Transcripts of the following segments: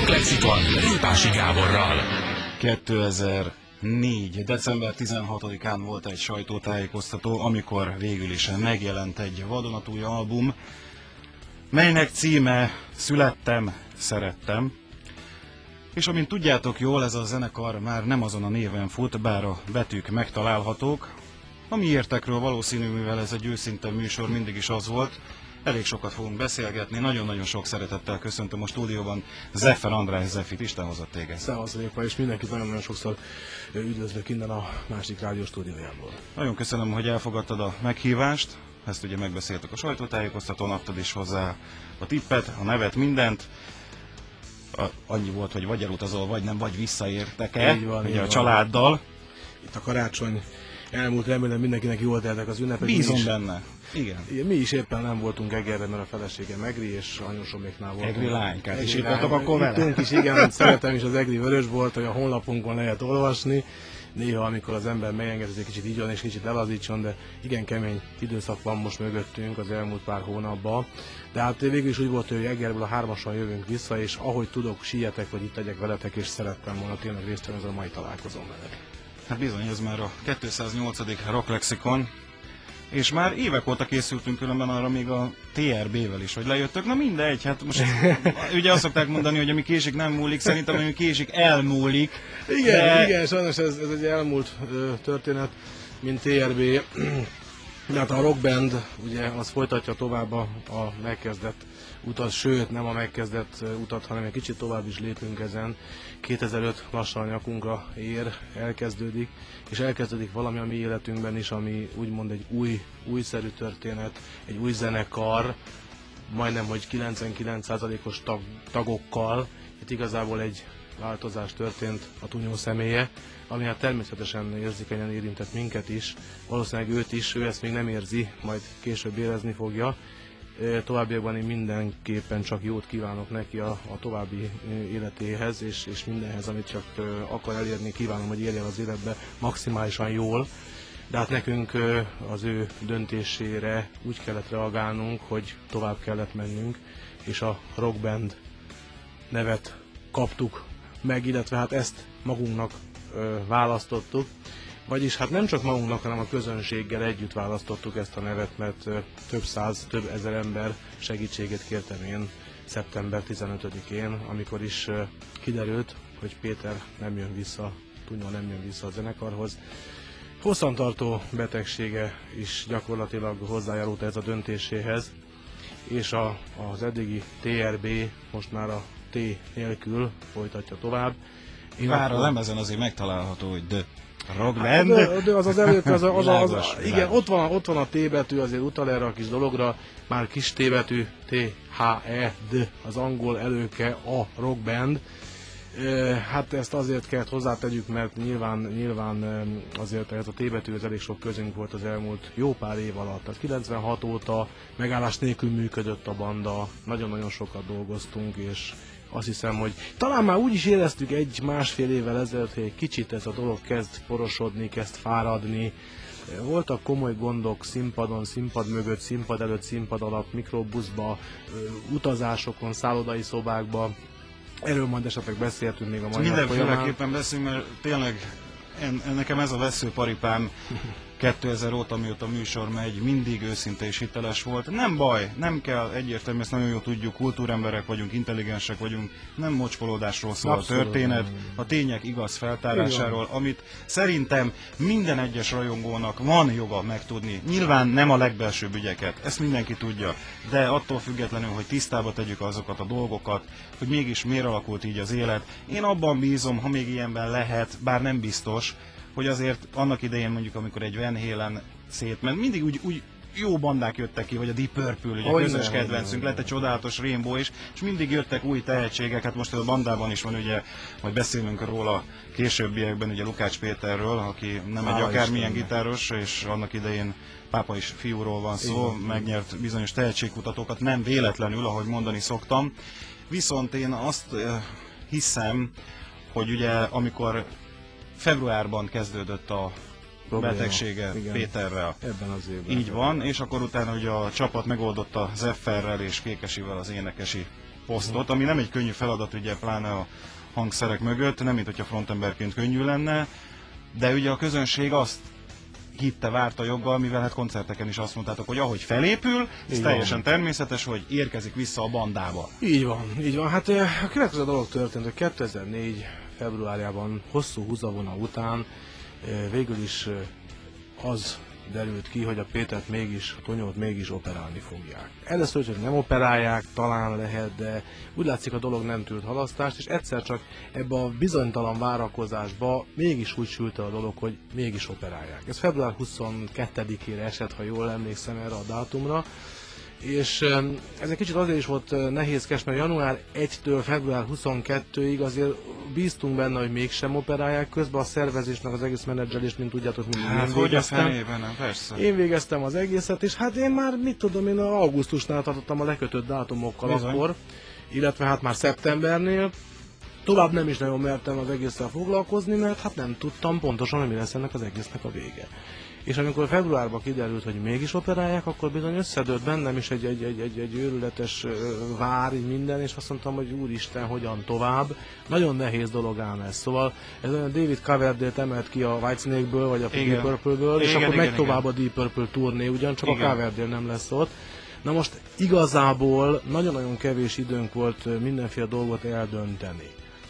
Rocklexikon Répási Gáborral. 2004. december 16-án volt egy sajtótájékoztató, amikor végül is megjelent egy vadonatúj album, melynek címe Születtem, szerettem. És amint tudjátok jól, ez a zenekar már nem azon a néven fut, bár a betűk megtalálhatók. A miértekről valószínű, mivel ez egy őszinte műsor, mindig is az volt. Elég sokat fogunk beszélgetni, nagyon-nagyon sok szeretettel köszöntöm a stúdióban Zeffer András Zeffit, Isten hozott téged. Szevasz Répa, és mindenkit nagyon-nagyon sokszor üdvözlök innen a másik rádió stúdiójából. Nagyon köszönöm, hogy elfogadtad a meghívást, ezt ugye megbeszéltük a sajtótájékoztatón, adtad is hozzá a tippet, a nevet, mindent. Annyi volt, hogy vagy elutazol, vagy nem, vagy visszaértek-e, ugye a családdal. Itt a karácsony elmúlt, remélem mindenkinek jól teltek az ünnepek. Bízom benne. Igen. Mi is éppen nem voltunk Egerben, mert a feleségem egri, és anyósoméknál voltunk. Egri lánykát, és itt voltak akkor vele? Ittunk is, igen, szeretem is az Egri vörösbolt, hogy a honlapunkon lehet olvasni. Néha, amikor az ember megenged, egy kicsit igyon és kicsit elazítson, de igen kemény időszak van most mögöttünk az elmúlt pár hónapban. De hát végül is úgy volt, hogy Egerből a 3-ason jövünk vissza, és ahogy tudok, sietek, hogy itt legyek veletek, és szerettem volna tényleg részt venni a mai találkozón veled. Hát bizony, ez már a 208. Rocklexikon, és már évek óta készültünk különben arra még a TRB-vel is, hogy lejöttök. Na mindegy, hát most ugye azt szokták mondani, hogy ami késik nem múlik, szerintem ami késik elmúlik. Igen, sajnos ez egy elmúlt történet, mint TRB. Hát a rockband ugye az folytatja tovább a megkezdett utat, sőt nem a megkezdett utat, hanem egy kicsit tovább is lépünk ezen. 2005 lassan nyakunkra ér, elkezdődik, és elkezdődik valami a mi életünkben is, ami úgymond egy újszerű történet, egy új zenekar, majdnem hogy 99%-os tagokkal. Itt igazából egy változás történt a Tunyó személye, ami hát természetesen érzékenyen érintett minket is, valószínűleg őt is, ő ezt még nem érzi, majd később érezni fogja. Továbbiakban én mindenképpen csak jót kívánok neki a további életéhez, és mindenhez, amit csak akar elérni, kívánom, hogy érjen az életbe maximálisan jól. De hát nekünk az ő döntésére úgy kellett reagálnunk, hogy tovább kellett mennünk, és a rockband nevet kaptuk meg, illetve hát ezt magunknak választottuk. Vagyis hát nem csak magunknak, hanem a közönséggel együtt választottuk ezt a nevet, mert több száz, több ezer ember segítségét kértem én szeptember 15-én, amikor is kiderült, hogy Péter nem jön vissza, Tunyó nem jön vissza a zenekarhoz. Hosszantartó betegsége is gyakorlatilag hozzájárult ez a döntéséhez, és az eddigi TRB most már a T nélkül folytatja tovább. Bár a lemezen azért megtalálható, hogy The Rockband. De az előtt, igen, ott van a T betű, azért utal erre a kis dologra, már kis T betű, T-H-E-D, az angol előke a Rockband. Hát ezt azért kellett hozzátegyük, mert nyilván azért ez a T betűhöz elég sok közünk volt az elmúlt jó pár év alatt. Tehát 96 óta megállás nélkül működött a banda, nagyon-nagyon sokat dolgoztunk, és azt hiszem, hogy talán már úgy is éreztük egy-másfél évvel ezelőtt, hogy egy kicsit ez a dolog kezd porosodni, kezd fáradni. Voltak komoly gondok színpadon, színpad mögött, színpad előtt, színpad alatt, mikrobuszba, utazásokon, szállodai szobákba. Erről majd esetleg beszéltünk még a mai nap folyamán. Mindenféleképpen beszélünk, mert tényleg nekem ez a veszőparipám 2000 óta, mióta a műsor megy, mindig őszinte és hiteles volt. Nem baj, nem kell, egyértelmű, ezt nagyon jól tudjuk, kultúremberek vagyunk, intelligensek vagyunk, nem mocskolódásról szól a történet, a tények igaz feltárásáról, amit szerintem minden egyes rajongónak van joga megtudni. Nyilván nem a legbelsőbb ügyeket, ezt mindenki tudja, de attól függetlenül, hogy tisztába tegyük azokat a dolgokat, hogy mégis miért alakult így az élet. Én abban bízom, ha még ilyenben lehet, bár nem biztos, hogy azért annak idején mondjuk, amikor egy Van Halen szétment, mindig úgy jó bandák jöttek ki, vagy a Deep Purple, ugye közös kedvencünk, lett egy csodálatos Rainbow is, és mindig jöttek új tehetségek, hát most a bandában is van, ugye, majd beszélünk róla későbbiekben, ugye Lukács Péterről, aki nem egy akármilyen gitáros, és annak idején pápa is fiúról van szó, megnyert bizonyos tehetségkutatókat, nem véletlenül, ahogy mondani szoktam. Viszont én azt hiszem, hogy ugye amikor februárban kezdődött a betegsége Péterrel. Ebben az évben. Így van, és akkor utána ugye a csapat megoldotta Zefferrel és Kékesivel az énekesi posztot, ami nem egy könnyű feladat, ugye pláne a hangszerek mögött, nem mint hogyha frontemberként könnyű lenne, de ugye a közönség azt hitte, várta joggal, mivel hát koncerteken is azt mondtátok, hogy ahogy felépül, ez teljesen természetes, hogy érkezik vissza a bandába. Így van, így van. Hát a következő dolog történt, hogy 2004 februárjában hosszú húzavona után végül is az derült ki, hogy a Pétert mégis, a Tonyót mégis operálni fogják. Először, hogy nem operálják, talán lehet, de úgy látszik, a dolog nem tűrt halasztást, és egyszer csak ebbe a bizonytalan várakozásba mégis úgy sült a dolog, hogy mégis operálják. Ez február 22-ére esett, ha jól emlékszem erre a dátumra, és ez egy kicsit azért is volt nehézkes, mert január 1-től február 22-ig azért bíztunk benne, hogy mégsem operálják, közben a szervezés, meg az egész menedzselés, mint tudjátok, Hát hogy a fenében, nem, persze. Én végeztem az egészet, és hát én már, mit tudom, én augusztusnál tartottam a lekötött dátumokkal akkor, illetve hát már szeptembernél. Tovább nem is nagyon mertem az egésszel foglalkozni, mert hát nem tudtam pontosan, hogy mi lesz ennek az egésznek a vége. És amikor februárban kiderült, hogy mégis operálják, akkor bizony összedőlt bennem is egy őrületes vár, minden, és azt mondtam, hogy úristen, hogyan tovább. Nagyon nehéz dolog ám ez. Szóval ez olyan David Coverdale-t emelt ki a Whitesnake-ből, vagy a Deep Purple-ből, és akkor megy tovább a Deep Purple turné, ugyancsak a Coverdale nem lesz ott. Na most igazából nagyon-nagyon kevés időnk volt mindenféle dolgot eldönteni.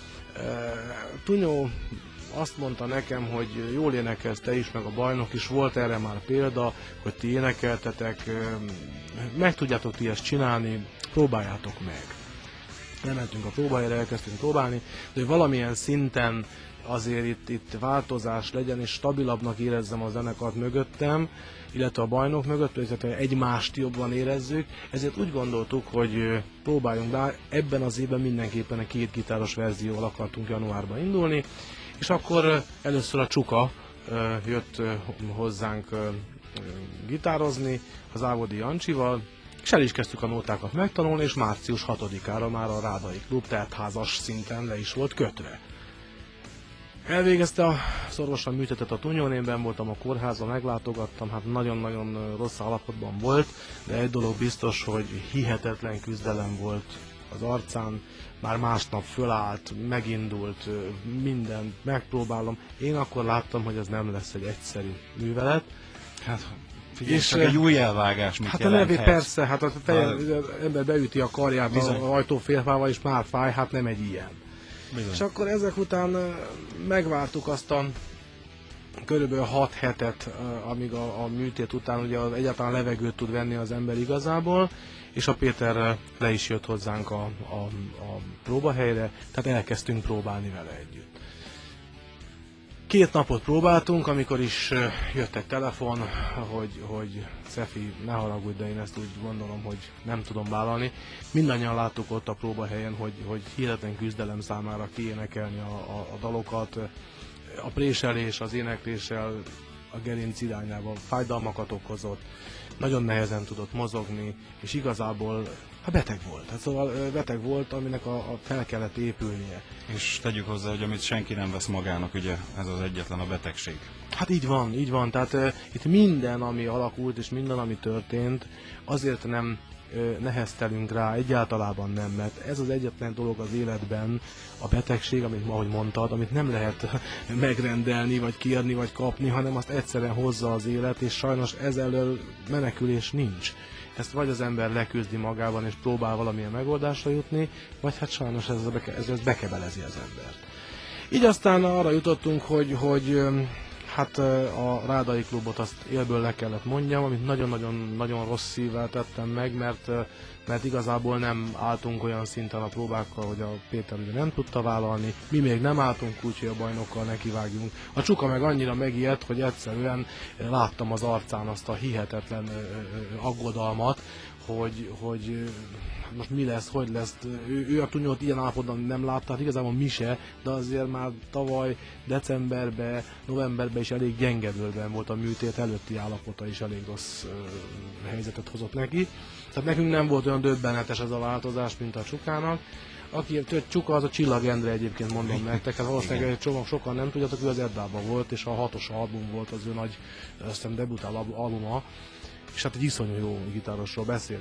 Tunyó azt mondta nekem, hogy jól énekelsz te is, meg a bajnok is, volt erre már példa, hogy ti énekeltetek, meg tudjátok ti ezt csinálni, próbáljátok meg. Lementünk a próbahelyre, elkezdtünk próbálni, de hogy valamilyen szinten azért itt változás legyen, és stabilabbnak érezzem a zenekart mögöttem, illetve a bajnok mögött, illetve egymást jobban érezzük, ezért úgy gondoltuk, hogy próbáljunk be, ebben az évben mindenképpen a 2 gitáros verzióval akartunk januárban indulni, és akkor először a Csuka jött hozzánk gitározni az Ávodi Jancsival, és el is kezdtük a nótákat megtanulni, és március 6-ára már a Rádai Klub teltházas szinten le is volt kötve. Elvégezte az orvosan műtetet a Tunyón, én benn voltam a kórházban, meglátogattam, hát nagyon-nagyon rossz állapotban volt, de egy dolog biztos, hogy hihetetlen küzdelem volt az arcán, már másnap fölállt, megindult, mindent megpróbálom. Én akkor láttam, hogy ez nem lesz egy egyszerű művelet. Hát figyelj, és csak egy új elvágás mit jelenthet. Hát a persze, hát az ember beüti a karját az ajtófélfával, és már fáj, hát nem egy ilyen. Bizony. És akkor ezek után megvártuk azt a körülbelül 6 hetet, amíg a műtét után ugye egyáltalán levegőt tud venni az ember igazából, és a Péter le is jött hozzánk a próbahelyre, tehát elkezdtünk próbálni vele együtt. 2 napot próbáltunk, amikor is jött egy telefon, hogy Szefi, ne haragudj, de én ezt úgy gondolom, hogy nem tudom vállalni. Mindannyian láttuk ott a próbahelyen, hogy hihetetlen küzdelem számára kiénekelni a dalokat, a préselés, az énekléssel a gerinc irányába fájdalmakat okozott, nagyon nehezen tudott mozogni, és igazából beteg volt. Hát szóval beteg volt, aminek fel kellett épülnie. És tegyük hozzá, hogy amit senki nem vesz magának, ugye ez az egyetlen a betegség. Hát így van. Tehát itt minden, ami alakult, és minden, ami történt, azért nem neheztelünk rá, egyáltalában nem, mert ez az egyetlen dolog az életben, a betegség, amit ahogy mondtad, amit nem lehet megrendelni, vagy kérni, vagy kapni, hanem azt egyszerűen hozza az élet, és sajnos ez elől menekülés nincs. Ezt vagy az ember leküzdi magában, és próbál valamilyen megoldásra jutni, vagy hát sajnos ez bekebelezi az embert. Így aztán arra jutottunk, hogy hát a Rádai Klubot azt élből le kellett mondjam, amit nagyon-nagyon rossz szívvel tettem meg, mert igazából nem álltunk olyan szinten a próbákkal, hogy a Péter ugye nem tudta vállalni, mi még nem álltunk úgy, hogy a bajnokkal nekivágjunk. A Csuka meg annyira megijedt, hogy egyszerűen láttam az arcán azt a hihetetlen aggodalmat, hogy most mi lesz, hogy lesz. Ő a Tunyót ilyen állapotban nem látta, hát igazából mi se, de azért már tavaly decemberben, novemberben is elég gyengedőben volt a műtét, előtti állapota is elég rossz helyzetet hozott neki. Tehát nekünk nem volt olyan döbbenetes ez a változás, mint a Csukának. Aki Csuka, az a Csillag Endre, egyébként mondom nektek, hát valószínűleg egy csomag sokan nem tudjátok, ő az Eddában volt, és a 6-os album volt az ő nagy, azt hiszem, debutál albuma, és hát egy iszonyú jó gitárosról beszélünk.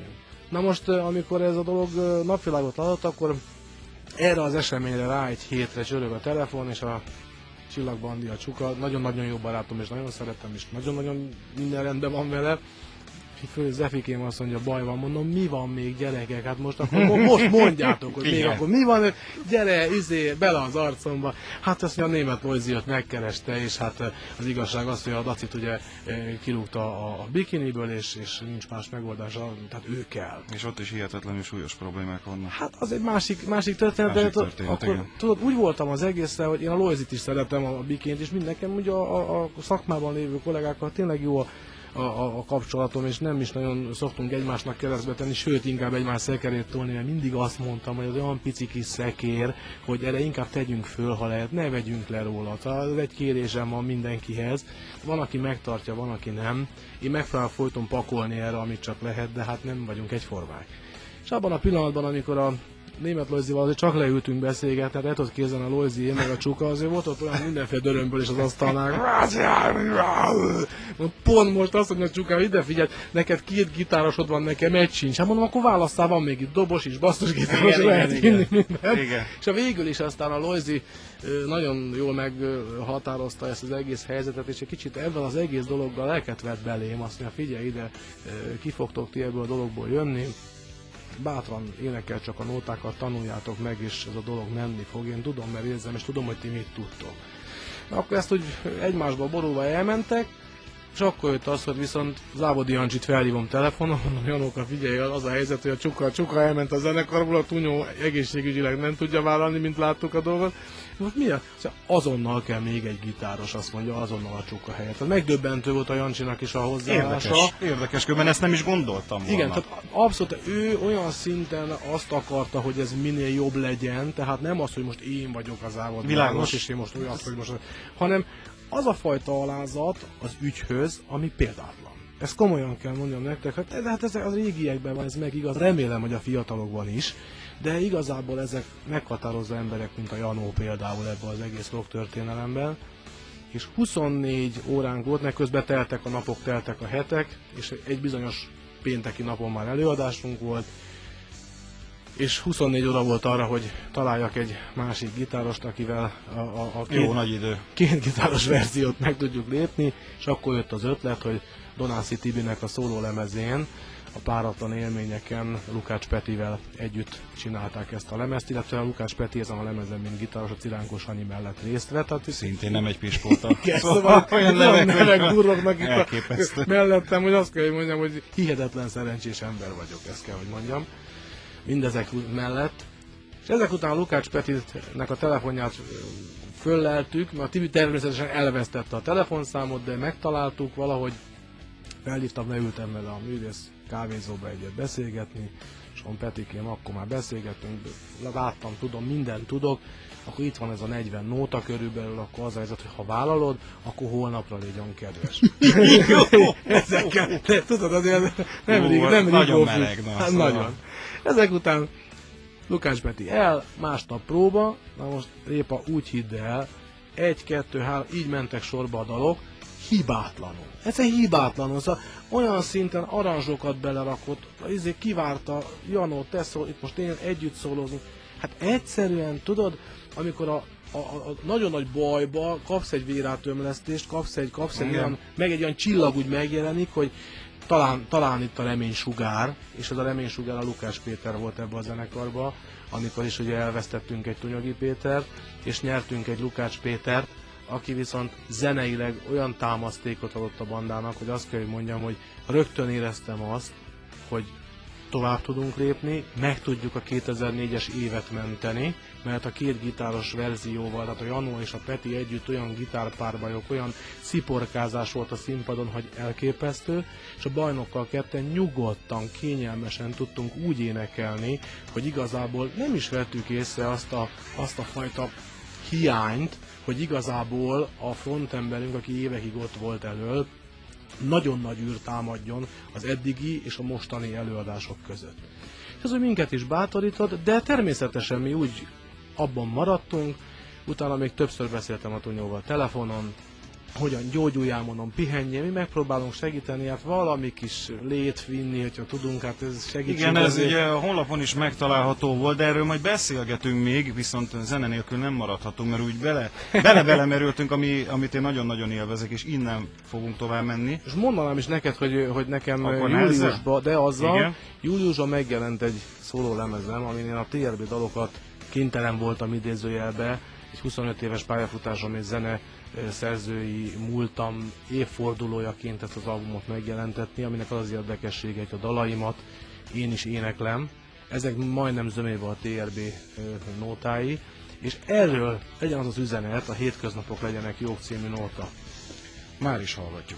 Na most, amikor ez a dolog napvilágot adott, akkor erre az eseményre rá egy hétre csörög a telefon, és a Csillagbandi, a Csuka, nagyon-nagyon jó barátom, és nagyon szeretem, és nagyon-nagyon minden rendben van vele. Zefikém azt mondja, baj van, mondom, mi van még gyerekek, hát most mondjátok, hogy még akkor mi van, gyere, bele az arcomba. Hát azt mondja, a német Lojzi ott megkereste, és hát az igazság az, hogy a Dacit ugye kirúgta a bikiniből, és nincs más megoldása, tehát ő kell. És ott is hihetetlenül súlyos problémák vannak. Hát az egy másik történet, de akkor tudod, úgy voltam az egészre, hogy én a Lojzit is szeretem, a bikint, és mindenkem ugye a szakmában lévő kollégákkal tényleg jó a kapcsolatom, és nem is nagyon szoktunk egymásnak keresztbe tenni, sőt, inkább egymás szekerét tolni, mert mindig azt mondtam, hogy az olyan pici kis szekér, hogy erre inkább tegyünk föl, ha lehet, ne vegyünk le róla. Tehát egy kérésem van mindenkihez. Van, aki megtartja, van, aki nem. Én megpróbálom folyton pakolni erre, amit csak lehet, de hát nem vagyunk egyformák. És abban a pillanatban, amikor a német Lojzival azért csak leültünk beszélgetni, hát el tudod képzelni a Lojzi, én meg a Csuka, azért volt ott olyan mindenféle dörömből is az asztalnál. Pont most azt mondja a Csuka, ide figyelj, neked 2 gitárosod van, nekem egy sincs. Hát mondom, akkor válasszál, van még itt dobos is, basszusgitáros, lehet hinni minden. És a végül is aztán a Lojzi nagyon jól meghatározta ezt az egész helyzetet, és egy kicsit ebben az egész dologgal lelket vett belém, azt mondja, figyelj ide, ki fogtok ti ebből a dologból jönni, bátran énekel, csak a nótákat tanuljátok meg, és ez a dolog menni fog. Én tudom, mert érzem, és tudom, hogy ti mit tudtok. Akkor ezt úgy egymásba borulva elmentek, és akkor jött az, hogy viszont Závodi Jancsit felhívom telefonon, mondom, Janóka, figyelj, az a helyzet, hogy a Csuka elment a zenekarból, a Tunyó egészségügyileg nem tudja vállalni, mint láttuk a dolgot. Most mi a? Azonnal kell még egy gitáros, azt mondja, azonnal a Csuka helyett. Tehát megdöbbentő volt a Jancsinak is a hozzáállása. Érdekes, különben ezt nem is gondoltam volna. Igen, tehát abszolút ő olyan szinten azt akarta, hogy ez minél jobb legyen, tehát nem az, hogy most én vagyok az Závodi János, és én most olyan, hogy most, hanem az a fajta alázat az ügyhöz, ami példátlan. Ezt komolyan kell mondjam nektek, hát ez a régiekben van, ez meg igaz, remélem, hogy a fiatalokban is, de igazából ezek meghatározó emberek, mint a Janó például ebben az egész rock történelemben, és 24 óránk volt, meg közben teltek a napok, teltek a hetek, és egy bizonyos pénteki napon már előadásunk volt, és 24 óra volt arra, hogy találjak egy másik gitárost, akivel a két gitáros verziót meg tudjuk lépni, és akkor jött az ötlet, hogy Donászi Tibinek a szólólemezén, a Páratlan élményeken Lukács Petivel együtt csinálták ezt a lemezt, illetve a Lukács Peti ezen a lemezen, mint gitáros, a Ciránkos Sanyi mellett részt vett. Tehát szintén nem egy pispóta. Szóval olyan nevek burrognak itt mellettem, hogy azt kell, hogy mondjam, hogy hihetetlen szerencsés ember vagyok, ezt kell, hogy mondjam. Mindezek mellett. És ezek után a Lukács Petinek a telefonját fölleltük, mert a Tibi természetesen elvesztette a telefonszámot, de megtaláltuk valahogy, felhívtam, leültem vele a művész kávézóba egyet beszélgetni, és mondom, Petikém, akkor már beszélgettünk, láttam, tudom, mindent tudok, akkor itt van ez a 40 nóta körülbelül, akkor az a helyzet, hogy ha vállalod, akkor holnapra légyen kedves. Ezekkel, tudod, azért nem nagyon meleg, hát nagyon. Ezek után Lukács Peti másnap próba, na most Répa, úgy hidd el, 1, 2, 3, így mentek sorba a dalok, hibátlanul. Ez egy hibátlanul, szóval olyan szinten aranzsokat belerakott, kivárta, Janó, te szól, itt most én együtt szólózunk. Hát egyszerűen, tudod, amikor a nagyon nagy bajba kapsz egy vérátömlesztést, kapsz egy olyan, meg egy olyan csillag úgy megjelenik, hogy talán itt a reménysugár, és ez a reménysugár a Lukács Péter volt ebbe a zenekarba, amikor is ugye elvesztettünk egy Tunyagi Pétert, és nyertünk egy Lukács Pétert, aki viszont zeneileg olyan támasztékot adott a bandának, hogy azt kell, hogy mondjam, hogy rögtön éreztem azt, hogy tovább tudunk lépni, meg tudjuk a 2004-es évet menteni, mert a két gitáros verzióval, tehát a Janó és a Peti együtt olyan gitárpárbajok, olyan sziporkázás volt a színpadon, hogy elképesztő, és a bajnokkal ketten nyugodtan, kényelmesen tudtunk úgy énekelni, hogy igazából nem is vettük észre azt a fajta hiányt, hogy igazából a frontemberünk, aki évekig ott volt elől, nagyon nagy űr támadjon az eddigi és a mostani előadások között. Ez úgy minket is bátorított, de természetesen mi úgy abban maradtunk, utána még többször beszéltem a Tunyóval telefonon, hogyan gyógyuljál, mondom, pihenjél, mi megpróbálunk segíteni, hát valami kis lét vinni, hogyha tudunk, hát ez segítség. Igen, ez ugye a honlapon is megtalálható volt, de erről majd beszélgetünk még, viszont zene nélkül nem maradhatunk, mert úgy belemerültünk, amit én nagyon-nagyon élvezek, és innen fogunk tovább menni. És mondanám is neked, hogy nekem akkor júliusban, de azzal, igen, júliusban megjelent egy szóló lemezem, amin én a TRB dalokat kénytelen voltam idézőjelbe, egy 25 éves pályafutásom és zene szerzői múltam évfordulójaként ezt az albumot megjelentetni, aminek az érdekessége, hogy a dalaimat én is éneklem. Ezek majdnem zömébe a TRB nótái, és erről legyen az az üzenet, a hétköznapok legyenek jók című nóta. már is hallgatjuk.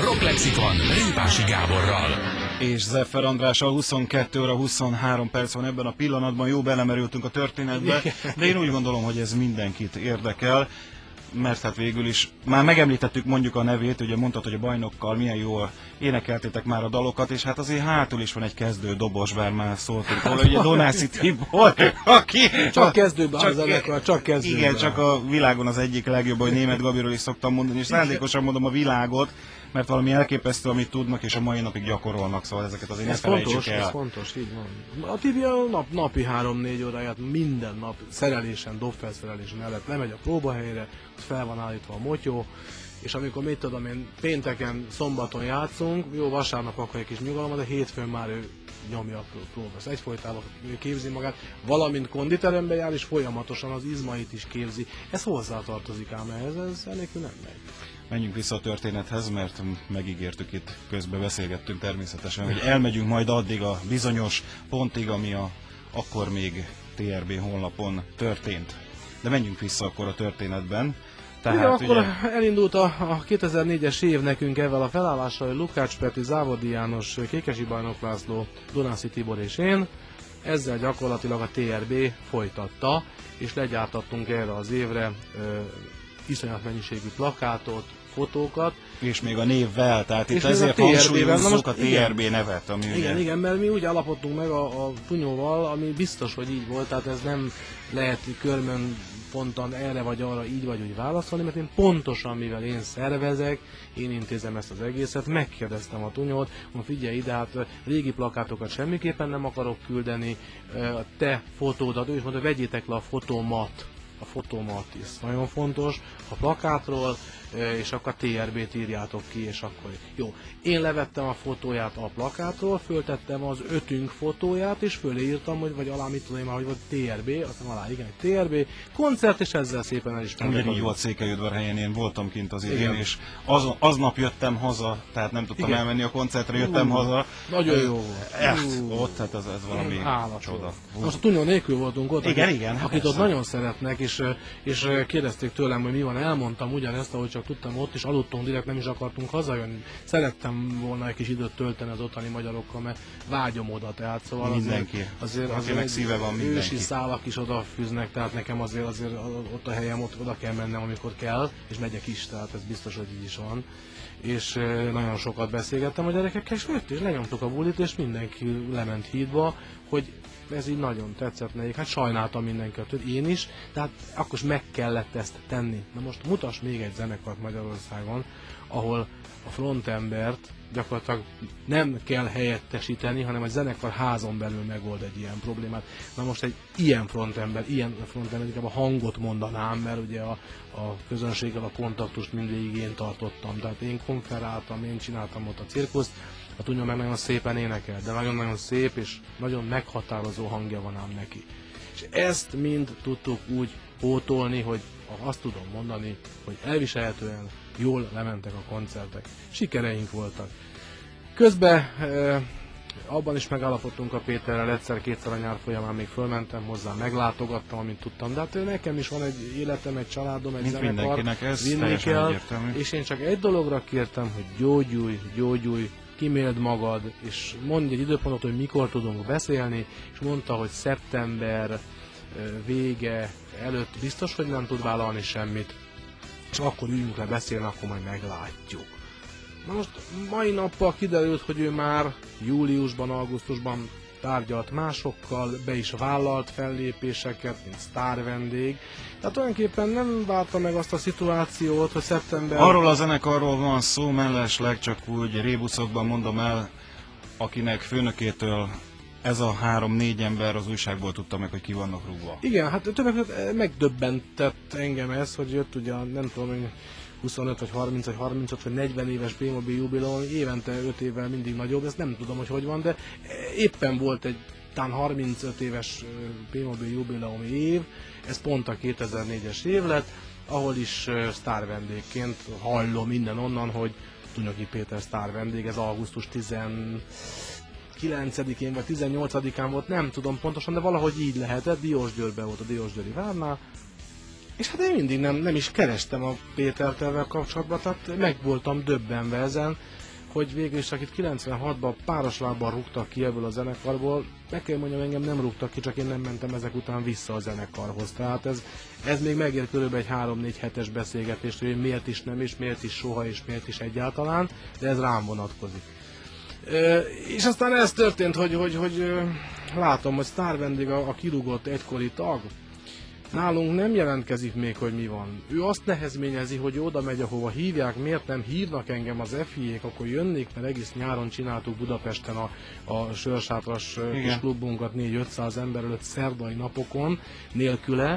Rocklexikon Répási Gáborral. És Zeffer Andrással 22 óra 23 perc van ebben a pillanatban, jó belemerültünk a történetbe, de én úgy gondolom, hogy ez mindenkit érdekel, mert hát végül is már megemlítettük mondjuk a nevét, ugye mondtad, hogy a bajnokkal milyen jól énekeltétek már a dalokat, és hát azért hátul is van egy kezdő dobos, bár már szóltunk róla, ugye Donászi Tibor, aki... Csak kezdőben az zenekar, csak kezdőben. Igen, csak a világon az egyik legjobb, hogy Németh Gabiról is szoktam mondani, és szándékosan mondom a világot, mert valami elképesztő, amit tudnak, és a mai napig gyakorolnak, szóval ezeket azért ne felejtsük el. Ez fontos, így van. A Tibi a napi 3-4 óráját minden nap szerelésen, dobfelszerelés mellett lemegy a próbahelyre, fel van állítva a motyó, és amikor mit tudom én, pénteken, szombaton játszunk, jó, vasárnap akkor egy kis nyugalom, de hétfőn már ő nyomja a próbát. Egyfolytában képzi magát, valamint konditerembe jár, és folyamatosan az izmait is képzi. Ez hozzátartozik ám ehhez, ez enélkül nem megy. Menjünk vissza a történethez, mert megígértük itt, közben beszélgettünk természetesen, hogy elmegyünk majd addig a bizonyos pontig, ami akkor még TRB honlapon történt. De menjünk vissza akkor a történetben. Tehát, akkor elindult a 2004-es év nekünk ezzel a felállással, hogy Lukács Peti, Závodi János, Kékesi Bajnok László, Donászi Tibor és én. Ezzel gyakorlatilag a TRB folytatta, és legyártattunk erre az évre iszonyat mennyiségű plakátot, fotókat. És még a névvel, tehát itt ezért hangsúlyozzuk a TRB nevet. Ami igen, mert mi úgy állapodtunk meg a Tunyóval, ami biztos, hogy így volt, tehát ez nem lehet körmön ponton erre vagy arra így vagy úgy válaszolni, mert én pontosan, mivel én szervezek, én intézem ezt az egészet, megkérdeztem a Tunyót, hogy figyelj ide, hát régi plakátokat semmiképpen nem akarok küldeni, a te fotódat, ő is mondta, vegyétek le a fotómat. A fotómat is nagyon fontos, a plakátról, és akkor a TRB-t írjátok ki, és akkor jó. Én levettem a fotóját a plakátról, föltettem az ötünk fotóját, és fölírtam, hogy vagy alá mit tudom én már, hogy volt TRB, aztán alá igen, TRB, koncert, és ezzel szépen el is mondjuk. Így volt Székelyudvarhelyen, én voltam kint az idén, és aznap jöttem haza, tehát nem tudtam elmenni a koncertre, jöttem haza. Nagyon jó volt. Ott, hát ez valami csoda. Most a Tunyó nélkül voltunk ott, igen, akit ott nagyon szeretnek, és kérdezték tőlem, hogy mi van, elmondtam ugyanezt, ahogy csak tudtam, ott is aludtunk, direkt nem is akartunk hazajönni. Szerettem volna egy kis időt tölteni az ottani magyarokkal, mert vágyom oda, tehát szóval mindenki. Azért szíve van mindenki. Ősi szálak is odafűznek, tehát nekem azért ott a helyem, ott oda kell mennem, amikor kell, és megyek is, tehát ez biztos, hogy így is van. És nagyon sokat beszélgettem a gyerekekkel, és lenyomtuk a bulit, és mindenki lement hídba, hogy ez így nagyon tetszett nekik, hát sajnáltam mindenkit, én is, tehát akkor is meg kellett ezt tenni. Na most mutass még egy zenekart Magyarországon, ahol a frontembert gyakorlatilag nem kell helyettesíteni, hanem a zenekar házon belül megold egy ilyen problémát. Na most egy ilyen frontember, inkább a hangot mondanám, mert ugye a közönséggel a kontaktust mindvégig én tartottam, tehát én konferáltam, én csináltam ott a cirkuszt, a Tunyó meg nagyon szépen énekel, de nagyon-nagyon szép és nagyon meghatározó hangja van ám neki. És ezt mind tudtuk úgy pótolni, hogy azt tudom mondani, hogy elviselhetően jól lementek a koncertek. Sikereink voltak. Közben abban is megállapodtunk a Péterrel, egyszer-kétszer a nyár folyamán még fölmentem hozzá, meglátogattam, amint tudtam, de hát nekem is van egy életem, egy családom, egy zenekar, vinni kell, és én csak egy dologra kértem, hogy gyógyulj, kiméld magad, és mondj egy időpontot, hogy mikor tudunk beszélni, és mondta, hogy szeptember vége előtt biztos, hogy nem tud vállalni semmit, és akkor üljünk le beszélni, akkor majd meglátjuk. Na most mai nappal kiderült, hogy ő már júliusban, augusztusban tárgyalt másokkal, be is vállalt fellépéseket, mint sztárvendég. Tehát tulajdonképpen nem várta meg azt a szituációt, hogy szeptember... Arról a zenekarról van szó, mellesleg csak úgy rébuszokban mondom el, akinek főnökétől ez a 3-4 ember az újságból tudta meg, hogy ki vannak rúgva. Igen, hát többek között megdöbbentett engem ez, hogy jött ugye, nem tudom, 25 vagy 30 vagy 35 vagy 40 éves Playmobil jubileum, évente 5 évvel mindig nagyobb, ezt nem tudom, hogy van, de éppen volt egy talán 35 éves Playmobil jubileumi év, ez pont a 2004-es év lett, ahol is sztárvendégként hallom minden onnan, hogy Tunyogi Péter sztárvendég, ez augusztus 19-én vagy 18-án volt, nem tudom pontosan, de valahogy így lehetett, Diósgyőrben volt a Diósgyőri várnál, És hát én mindig nem is kerestem a Pétert ezzel kapcsolatban, tehát meg voltam döbbenve ezen, hogy végül is, akit 96-ban páros lábbal rúgtak ki ebből a zenekarból, meg kell mondjam, engem nem rúgtak ki, csak én nem mentem ezek után vissza a zenekarhoz. Tehát ez még megér körülbelül egy 3-4 hetes beszélgetést, hogy miért is nem, és miért is soha, és miért is egyáltalán, de ez rám vonatkozik. És aztán ez történt, hogy látom, hogy sztár vendég a kirúgott egykori tag, nálunk nem jelentkezik még, hogy mi van. Ő azt nehezményezi, hogy oda megy, ahova hívják, miért nem hívnak engem az FI-ék, akkor jönnék, mert egész nyáron csináltuk Budapesten a sörsátras kis klubunkat 4-500 ember előtt szerdai napokon, nélküle.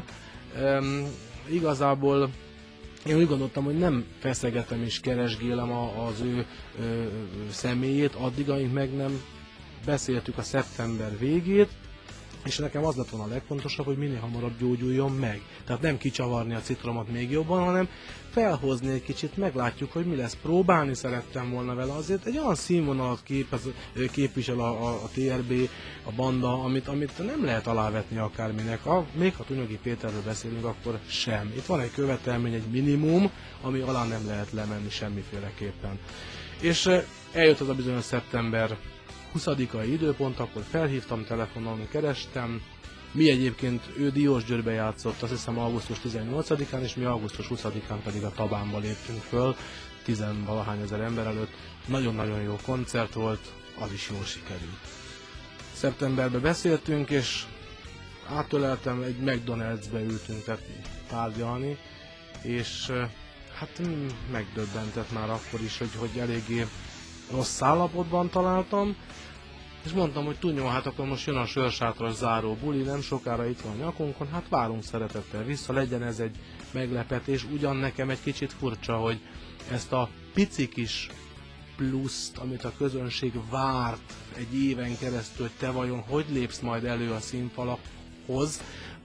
Igazából én úgy gondoltam, hogy nem feszegetem és keresgélem az ő személyét, addig, amíg meg nem beszéltük a szeptember végét, és nekem az lett volna a legfontosabb, hogy minél hamarabb gyógyuljon meg. Tehát nem kicsavarni a citromot még jobban, hanem felhozni egy kicsit, meglátjuk, hogy mi lesz. Próbálni szerettem volna vele, azért egy olyan színvonalat képvisel a TRB, a banda, amit nem lehet alávetni akárminek. Még ha Tunyogi Péterről beszélünk, akkor sem. Itt van egy követelmény, egy minimum, ami alá nem lehet lemenni semmiféleképpen. És eljött az a bizonyos szeptember 20-ai időpont, akkor felhívtam telefonon, kerestem. Mi egyébként, ő Diósgyőrbe játszott, azt hiszem augusztus 18-án, és mi augusztus 20-án pedig a Tabánba léptünk föl, 10-valahány ezer ember előtt. Nagyon-nagyon jó koncert volt, az is jól sikerült. Szeptemberben beszéltünk, és átöleltem, egy McDonald'sbe ültünk tárgyalni, és hát megdöbbentett már akkor is, hogy eléggé rossz állapotban találtam, és mondtam, hogy Tunyó, hát akkor most jön a sörsátras záró buli, nem sokára itt van a nyakunkon, hát várunk szeretettel vissza, legyen ez egy meglepetés. Ugyan nekem egy kicsit furcsa, hogy ezt a pici kis pluszt, amit a közönség várt egy éven keresztül, hogy te vajon hogy lépsz majd elő a színfalakhoz,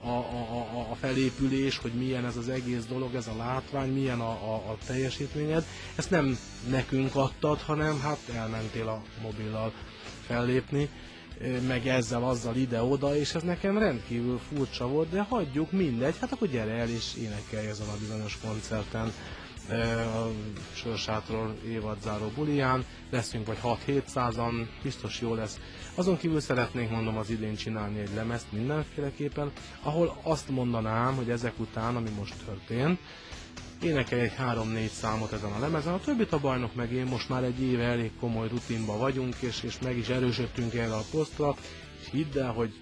a felépülés, hogy milyen ez az egész dolog, ez a látvány, milyen a teljesítményed. Ezt nem nekünk adtad, hanem hát elmentél a mobillal fellépni, meg azzal ide-oda, és ez nekem rendkívül furcsa volt, de hagyjuk, mindegy, hát akkor gyere el és énekelj ezen a bizonyos koncerten, a Sörsátról évadzáró buliján, leszünk vagy 6-700-an, biztos jó lesz. Azon kívül szeretnénk, mondom, az idén csinálni egy lemezt mindenféleképpen, ahol azt mondanám, hogy ezek után, ami most történt, énekelj egy 3-4 számot ezen a lemezen, a többit a bajnok meg én most már egy éve elég komoly rutinba vagyunk, és meg is erősödtünk erre a posztra, és hidd el, hogy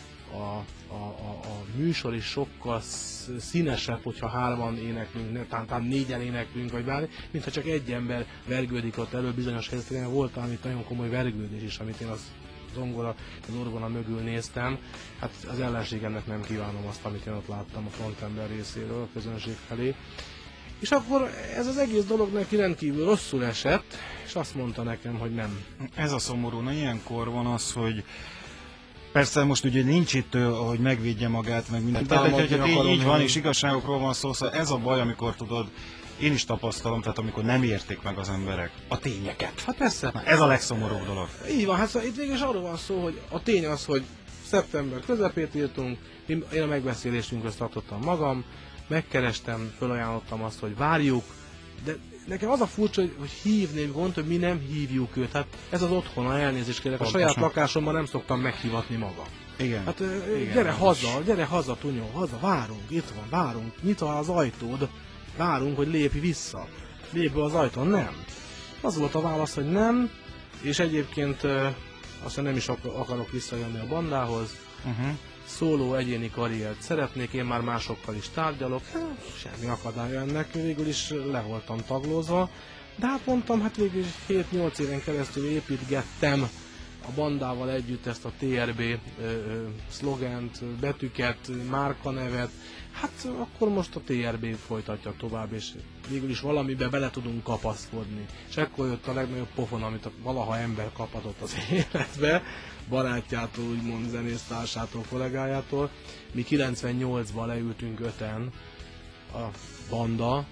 a műsor is sokkal színesebb, hogyha 3-an éneklünk, talán 4-en éneklünk, vagy bármi, mintha csak egy ember vergődik ott elő bizonyos helyzetben. Volt valami nagyon komoly vergődés is, amit én az orgona mögül néztem. Hát az ellenségemnek nem kívánom azt, amit én ott láttam a frontember részéről, a közönség felé. És akkor ez az egész dolog neki rendkívül rosszul esett, és azt mondta nekem, hogy nem. Ez a szomorú, na ilyenkor van az, hogy persze most ugye nincs itt, hogy megvédje magát, meg mindent. Tehát így van, és igazságokról van szó, szóval ez a baj, amikor tudod, én is tapasztalom, tehát amikor nem érték meg az emberek a tényeket. Hát persze. Na, ez a legszomorúbb dolog. Így van, hát szóval itt végül is arról van szó, hogy a tény az, hogy szeptember közepét írtunk, én a megbeszélésünkről tartottam magam, megkerestem, felajánlottam azt, hogy várjuk, de nekem az a furcsa, hogy hívném gond, hogy mi nem hívjuk őt. Hát ez az otthona, elnézést kérek, a saját lakásomban nem szoktam meghivatni magam. Igen. Hát igen, gyere haza, Tunyó, haza, várunk, itt van, várunk, nyitva az ajtód, várunk, hogy lépj vissza. Lépj be az ajtón, nem. Az volt a válasz, hogy nem, és egyébként azt nem is akarok visszajönni a bandához. Szóló egyéni karriert szeretnék, én már másokkal is tárgyalok, semmi akadály ennek, végül is le voltam taglózva, de hát mondtam, hát végül is 7-8 éven keresztül építgettem a bandával együtt ezt a TRB szlogent, betűket, márkanevet, hát akkor most a TRB folytatja tovább, és végül is valamibe bele tudunk kapaszkodni. És ekkor jött a legnagyobb pofon, amit valaha ember kaphatott az életbe, barátjától, úgymond zenésztársától, kollégájától. Mi 98-ban leültünk 5-en a banda,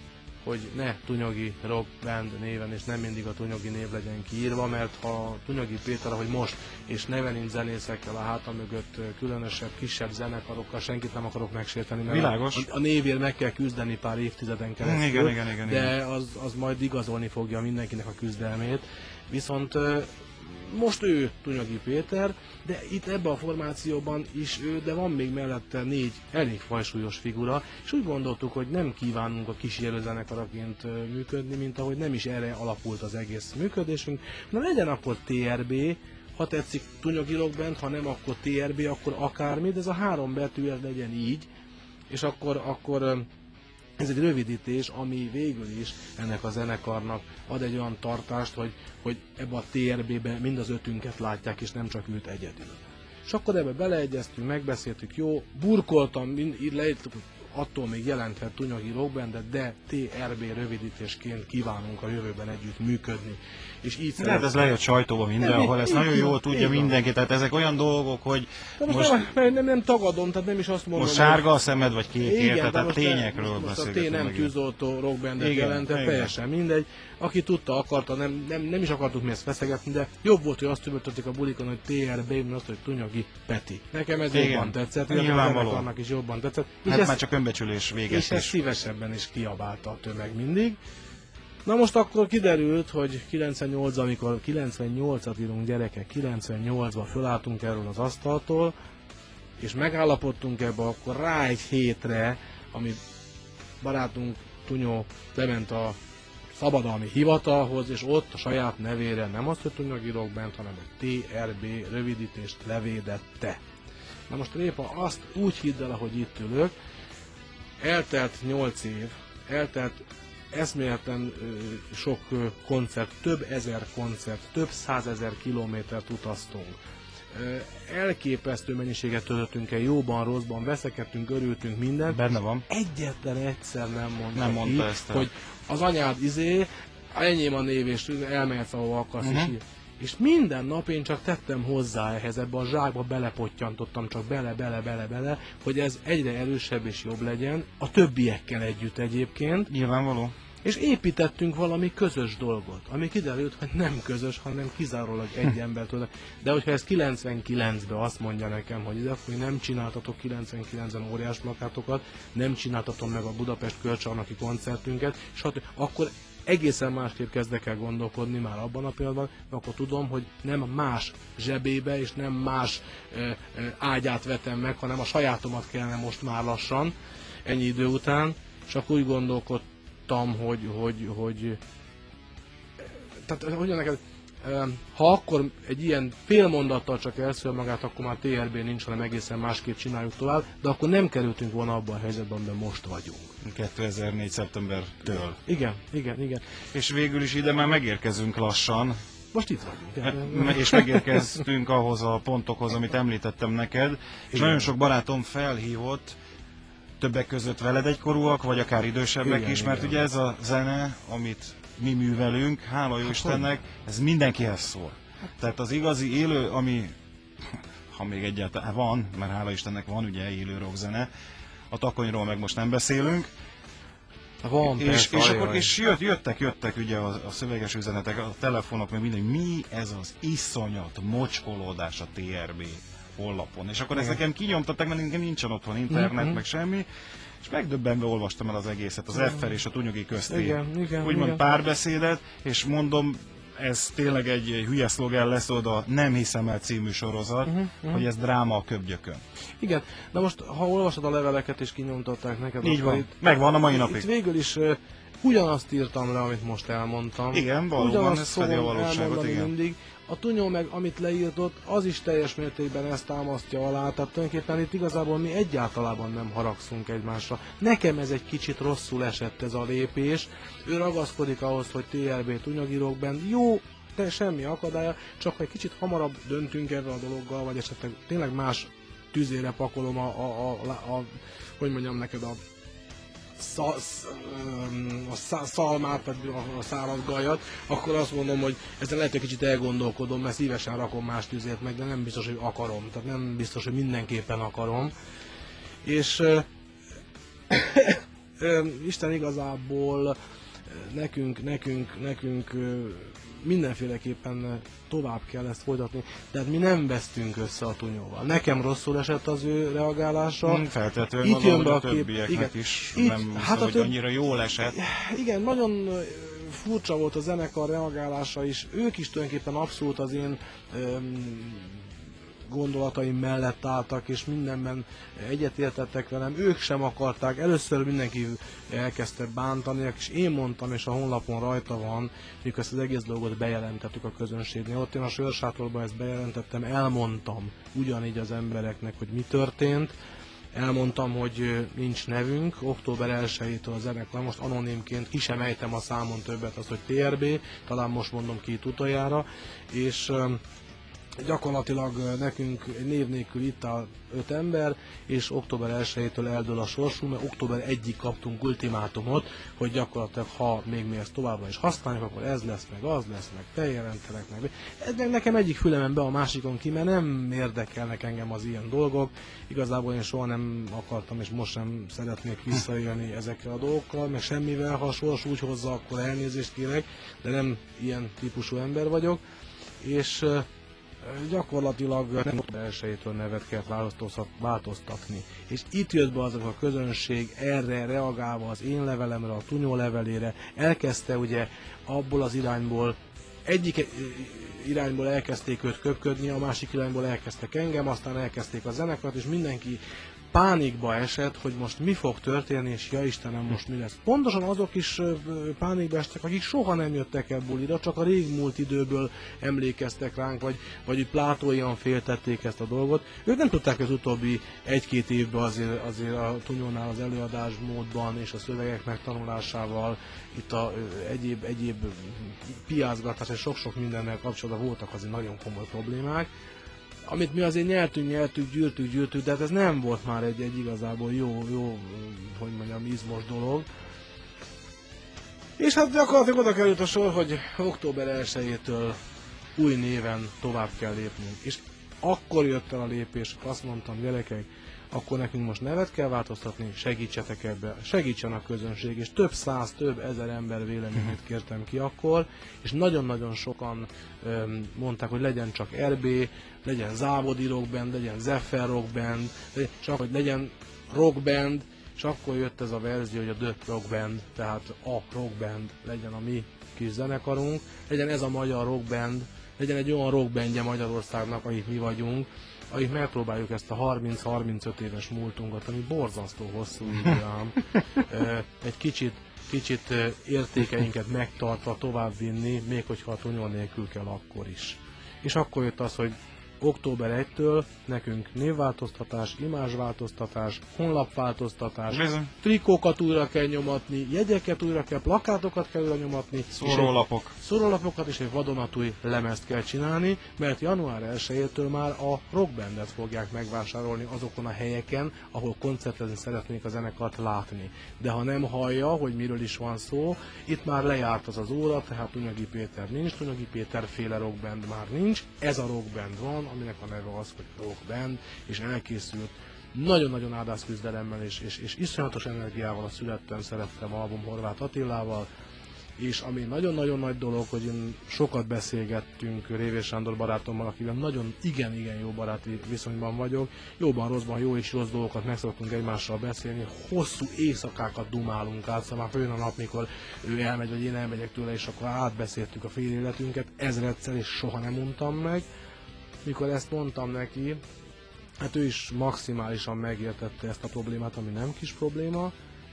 hogy ne Tunyogi Rock Band néven, és nem mindig a Tunyogi név legyen kiírva, mert ha Tunyogi Péter, ahogy most, és nevelint zenészekkel a háta mögött különösebb, kisebb zenekarokkal, senkit nem akarok megsérteni, mert világos. A névért meg kell küzdeni pár évtizeden keresztül, Igen. de az majd igazolni fogja mindenkinek a küzdelmét. Viszont most ő Tunyogi Péter, de itt ebben a formációban is ő, de van még mellette 4 elég fajsúlyos figura, és úgy gondoltuk, hogy nem kívánunk a kísérő zenekaraként működni, mint ahogy nem is erre alapult az egész működésünk. Na legyen akkor TRB, ha tetszik Tunyogi Rock Band, ha nem, akkor TRB, akkor akármi, de ez a 3 betű ez legyen így, és akkor ez egy rövidítés, ami végül is ennek a zenekarnak ad egy olyan tartást, hogy ebbe a TRB-be mind az 5-ünket látják, és nem csak őt egyedül. És akkor ebbe beleegyeztünk, megbeszéltük, jó, burkoltam, leírtuk, attól még jelenthet Tunyogi Rock Bandet, de TRB rövidítésként kívánunk a jövőben együtt működni. És így hát ez lejött sajtóba mindenhol, ezt nagyon jól tudja mindenki, tehát ezek olyan dolgok, hogy most nem tagadom, tehát nem is azt mondom, most sárga a szemed, vagy kék, tehát tényekről beszélgetünk. beszélgetünk. Most a T nem tűzoltó Rock Bandet jelentett, teljesen mindegy. Aki tudta, akarta, nem is akartuk mi ezt feszegetni, de jobb volt, hogy azt üvöltötték a bulikon, hogy TRB, mint azt, hogy Tunyogi Peti. Nekem ez jobban tetszett, annak is jobban tetszett. Hát már csak önbecsülés véget. És ezt szívesebben is kiabálta a tömeg mindig. Na most akkor kiderült, hogy 98, amikor 98-at írunk gyerekek, 98-ban fölálltunk erről az asztaltól, és megállapodtunk ebbe, akkor rá egy hétre, ami barátunk Tunyó lement a szabadalmi hivatalhoz, és ott a saját nevére nem azt, hogy Tunyogi Rock Band, hanem a TRB rövidítést levédette. Na most Répa, azt úgy hidd el, ahogy itt ülök, eltelt 8 év, eltelt eszméletlen sok koncert, több ezer koncert, több 100 000 kilométert utaztunk. Elképesztő mennyiséget töltöttünk el, jóban, rosszban, veszekedtünk, örültünk, minden. Benne van. Egyetlen egyszer nem mondta ki, ezt hogy az anyád enyém a név, és elmehetsz, ahova akarsz, és minden nap én csak tettem hozzá ehhez, ebbe a zsákba belepottyantott csak bele, hogy ez egyre erősebb és jobb legyen, a többiekkel együtt egyébként. Nyilvánvaló. És építettünk valami közös dolgot, ami kiderült, hogy nem közös, hanem kizárólag egy embertől. De hogyha ez 99-ben azt mondja nekem, hogy ide hogy nem csináltatok 99-en óriás plakátokat, nem csináltatom meg a Budapest Körcsarnoki koncertünket, akkor egészen másképp kezdek el gondolkodni már abban a pillanatban, mert akkor tudom, hogy nem más zsebébe és nem más ágyát vetem meg, hanem a sajátomat kellene most már lassan, ennyi idő után, és akkor úgy gondolkodtam, hogy tehát hogyan neked, ha akkor egy ilyen fél mondattal csak elszól magát, akkor már TRB nincs, hanem egészen másképp csináljuk tovább, de akkor nem kerültünk volna abban a helyzetben, amiben most vagyunk. 2004. szeptembertől. Igen. És végül is ide már megérkezünk lassan. Most itt vagyunk. És megérkeztünk ahhoz a pontokhoz, amit említettem neked. És nagyon sok barátom felhívott, többek között veled egykorúak, vagy akár idősebbek is, mert ugye ez a zene, amit mi művelünk, hála jó Istennek, ez mindenkihez szól. Tehát az igazi élő, ami, ha még egyáltalán van, mert hála Istennek van ugye élő rockzene, a Takonyról meg most nem beszélünk, van, és jöttek ugye a szöveges üzenetek, a telefonok, meg minden, mi ez az iszonyat mocskolódás a TRB honlapon. És akkor ezt nekem kinyomtatták, mert nekem nincsen otthon internet, meg semmi, és megdöbbenve olvastam el az egészet, az F-fel és a Tunyogi közti úgymond párbeszédet, és mondom, ez tényleg egy hülye szlogán lesz oda, Nem hiszem el című sorozat, hogy ez dráma a köbgyökön. Igen, na most, ha olvasod a leveleket és kinyomtatták neked, így van, megvan a mai napig. Itt végül is ugyanazt írtam le, amit most elmondtam. Igen, valóban, ez fedi a valóságot, igen. Mindig. A Tunyó meg, amit leírtott, az is teljes mértékben ezt támasztja alá, tehát tulajdonképpen itt igazából mi egyáltalában nem haragszunk egymásra. Nekem ez egy kicsit rosszul esett ez a lépés, ő ragaszkodik ahhoz, hogy TRB Tunyogi Rock Band, jó, de semmi akadálya, csak ha egy kicsit hamarabb döntünk erre a dologgal, vagy esetleg tényleg más tüzére pakolom hogy mondjam neked, a szalmát, vagy a száraz gajat, akkor azt mondom, hogy ezen lehet, hogy kicsit elgondolkodom, mert szívesen rakom más tüzért meg, de nem biztos, hogy akarom. Tehát nem biztos, hogy mindenképpen akarom. És Isten igazából nekünk mindenféleképpen tovább kell ezt folytatni, tehát mi nem vesztünk össze a Tunyóval. Nekem rosszul esett az ő reagálása. Feltétlenül gondolom, hogy a többieknek is nem hát hogy annyira jól esett. Igen, nagyon furcsa volt a zenekar reagálása is. Ők is tulajdonképpen abszolút az én gondolataim mellett álltak, és mindenben egyetértettek velem. Ők sem akarták. Először mindenki elkezdte bántani, és én mondtam, és a honlapon rajta van, mikor ezt az egész dolgot bejelentettük a közönségnél. Ott én a sörsátorban ezt bejelentettem, elmondtam ugyanígy az embereknek, hogy mi történt. Elmondtam, hogy nincs nevünk, október 1-től a zenekar, most anonimként ki sem ejtem a számon többet, az, hogy TRB, talán most mondom ki itt utoljára, és gyakorlatilag nekünk név nélkül itt áll 5 ember, és október 1-től eldől a sorsunk, mert október 1-ig kaptunk ultimátumot, hogy gyakorlatilag ha még mi ezt továbbra is használjuk, akkor ez lesz, meg az lesz, meg te jelentelek meg. Ez nekem egyik fülemen be, a másikon ki, mert nem érdekelnek engem az ilyen dolgok. Igazából én soha nem akartam, és most sem szeretnék visszaélni ezekkel a dolgokkal, meg semmivel, ha a sors úgy hozza, akkor elnézést kérek, de nem ilyen típusú ember vagyok, és gyakorlatilag nem október 1-től nevet kell változtatni. És itt jött be azok a közönség erre reagálva az én levelemre, a Tunyó levelére, elkezdte ugye abból az irányból, egyik irányból elkezdték őt köpködni, a másik irányból elkezdtek engem, aztán elkezdték a zenekart, és mindenki pánikba esett, hogy most mi fog történni, és ja Istenem, most mi lesz. Pontosan azok is pánikba estek, akik soha nem jöttek el bulira, csak a régmúlt időből emlékeztek ránk, vagy úgy plátóian féltették ezt a dolgot. Ők nem tudták az utóbbi 1-2 évben azért a Tunyónál az előadás módban és a szövegek megtanulásával, itt a egyéb piázgatás és sok-sok mindennel kapcsolatban voltak azért nagyon komoly problémák, amit mi azért nyertünk, gyűrtük, de hát ez nem volt már egy igazából jó, hogy mondjam, izmos dolog. És hát gyakorlatilag oda került a sor, hogy október 1-től új néven tovább kell lépnünk. És akkor jött el a lépés, azt mondtam, gyerekek, akkor nekünk most nevet kell változtatni, segítsetek ebbe, segítsen a közönség, és több száz, több ezer ember véleményét kértem ki akkor, és nagyon-nagyon sokan mondták, hogy legyen csak RB, legyen Závodi rockband, legyen Zephyr rockband, csak hogy legyen rockband, és akkor jött ez a verzió, hogy a The Rockband, tehát a rockband legyen a mi kis zenekarunk, legyen ez a magyar rockband, legyen egy olyan rockbandje Magyarországnak, akik mi vagyunk, akik megpróbáljuk ezt a 30-35 éves múltunkat, ami borzasztó hosszú időm, egy kicsit értékeinket megtartva továbbvinni, még hogyha a Tunyó nélkül kell akkor is. És akkor jött az, hogy október 1-től nekünk névváltoztatás, imázsváltoztatás, honlapváltoztatás, trikókat újra kell nyomatni, jegyeket újra kell, plakátokat kell újra nyomatni, szórólapokat és egy vadonatúj lemezt kell csinálni, mert január 1-től már a rockbandet fogják megvásárolni azokon a helyeken, ahol koncertezni szeretnék a zenekart látni. De ha nem hallja, hogy miről is van szó, itt már lejárt az óra, tehát Tunyagi Péter nincs, Tunyagi Péter féle rockband már nincs, ez a rockband van, aminek a neve az, hogy rockband, és elkészült nagyon-nagyon áldász küzdelemmel és iszonyatos energiával a Születtem, Szerettem album Horváth Attilával, és ami nagyon-nagyon nagy dolog, hogy én sokat beszélgettünk Révész Sándor barátommal, akivel nagyon igen jó baráti viszonyban vagyok, jóban, rosszban, jó és rossz dolgokat meg szoktunk egymással beszélni, hosszú éjszakákat dumálunk át, szóval följön a nap, mikor ő elmegy, vagy én elmegyek tőle, és akkor átbeszéltük a fél életünket, ezredszer, és soha nem untam meg. Mikor ezt mondtam neki, hát ő is maximálisan megértette ezt a problémát, ami nem kis probléma,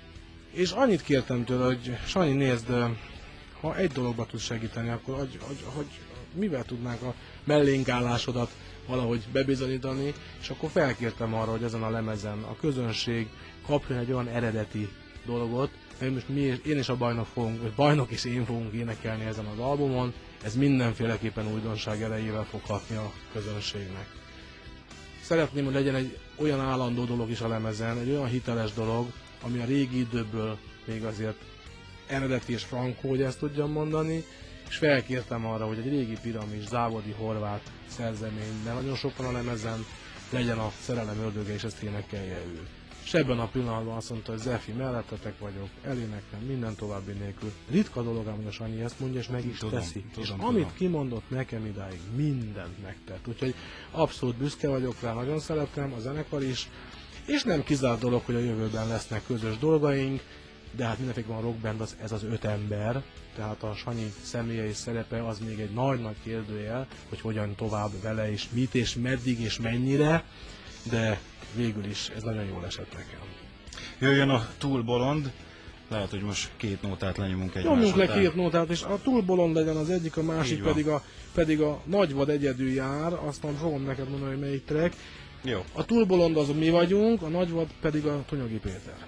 és annyit kértem tőle, hogy Sanyi, nézd, ha egy dologba tudsz segíteni, akkor hogy mivel tudnánk a mellénkállásodat valahogy bebizonyítani, és akkor felkértem arra, hogy ezen a lemezen a közönség kapjon egy olyan eredeti dolgot, mert most én és a bajnok és én fogunk énekelni ezen az albumon, ez mindenféleképpen újdonság erejével fog hatni a közönségnek. Szeretném, hogy legyen egy olyan állandó dolog is a lemezen, egy olyan hiteles dolog, ami a régi időből még azért eredeti és frankó, hogy ezt tudjam mondani, és felkértem arra, hogy egy régi Piramis, Závodi, Horváth szerzemény, de nagyon sokan a lemezen legyen a Szerelem ördöge, és ezt énekelje ő. és ebben a pillanatban azt mondta, hogy Zefi, mellettetek vagyok, eléneklem, minden további nélkül. Ritka dolog, hogy a Sanyi ezt mondja, és meg is teszi. És amit kimondott nekem idáig, mindent megtett. Úgyhogy abszolút büszke vagyok rá, nagyon szeretem, a zenekar is, és nem kizárt dolog, hogy a jövőben lesznek közös dolgaink, de hát mindenféleképpen a rockband ez az 5 ember, tehát a Sanyi személye és szerepe az még egy nagy-nagy kérdőjel, hogy hogyan tovább vele, és mit, és meddig, és mennyire, de végül is ez nagyon jól esett nekem. Jöjjön a Túl bolond, lehet, hogy most 2 nótát lenyomunk egymás Nyomjunk le után. 2 nótát, és a Túl bolond legyen az egyik, a másik pedig a Nagyvad egyedül jár, azt nem fogom neked mondani, hogy melyik track. Jó. A Túl bolond az mi vagyunk, a Nagyvad pedig a Tonyogi Péter.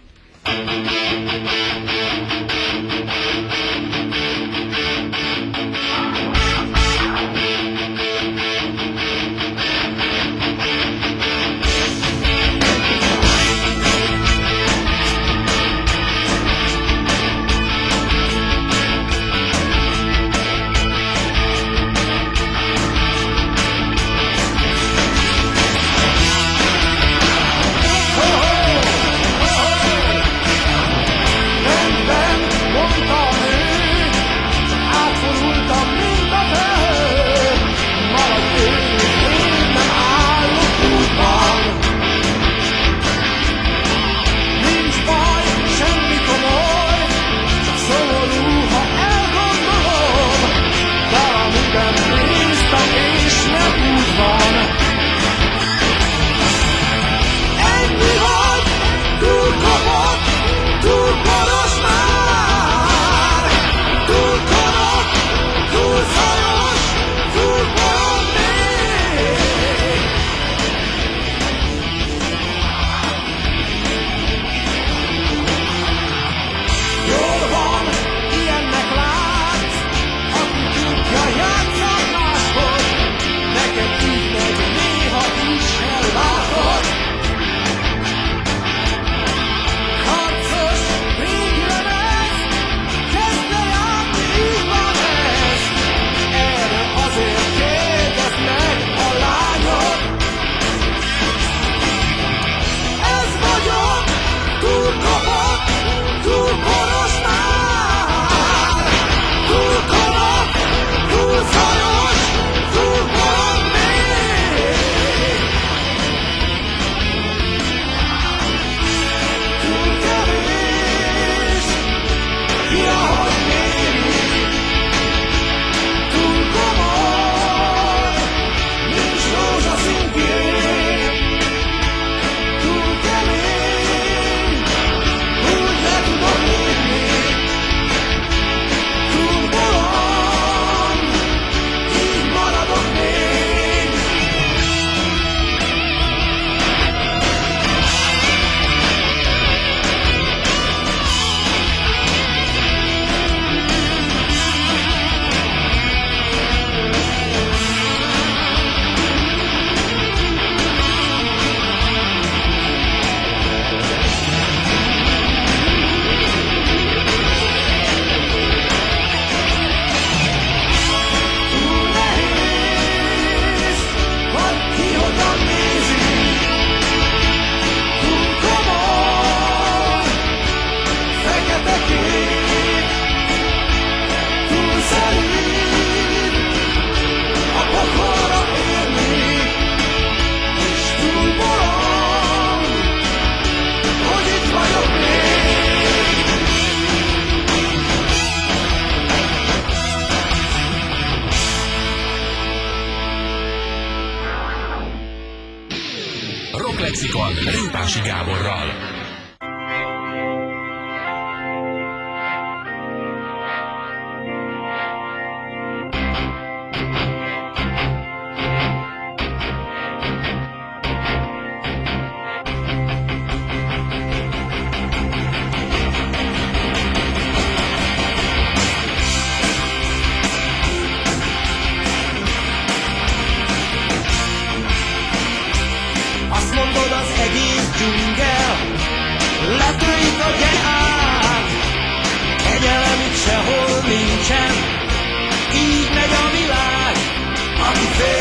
Lexikon Répási Gáborral.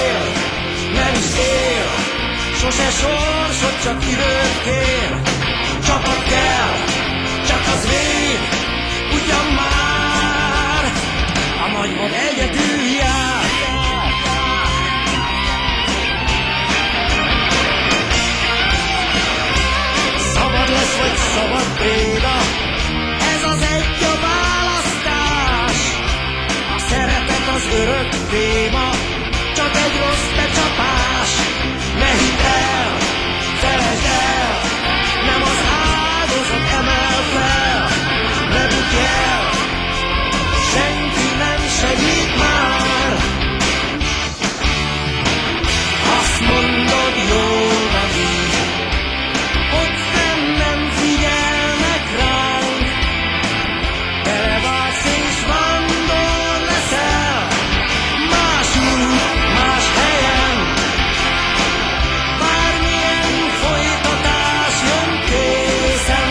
Sose sorsod, csak időt kér. kell, csak az vég, ugyan már a nagyvad egyedül jár. Szabad lesz vagy szabad préda, ez az egy a választás. A szeretet az örök téma, csak egy rossz becsapás. Ne hidd el, felejtsd el, nem az áldozat emel fel. Ne bukj el, senki nem segít már. Azt mondod, jól van így, ott fenn nem figyelnek ránk. Belevágsz és vándor leszel, más út, más helyen. Bármilyen folytatás jön, készen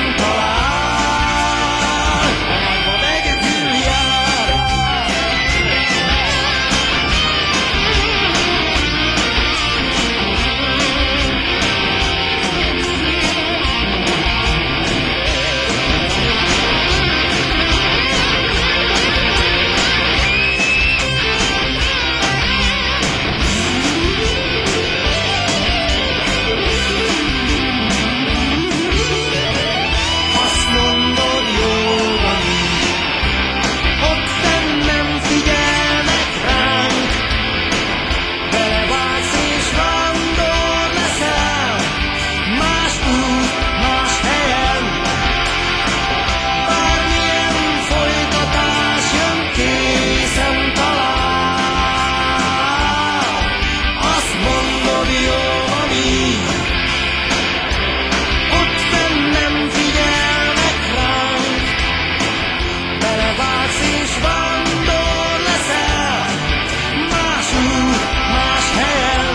talál. A nagyvad egyedül jár. Azt mondod, jól van így, ott fenn nem figyelnek ránk. Belevágsz és vándor leszel, más út, más helyen. Bármilyen folytatás jön, készen talál. Azt mondod, jól van így, ott fenn nem figyelnek ránk. Belevágsz és vándor leszel, más út, más helyen.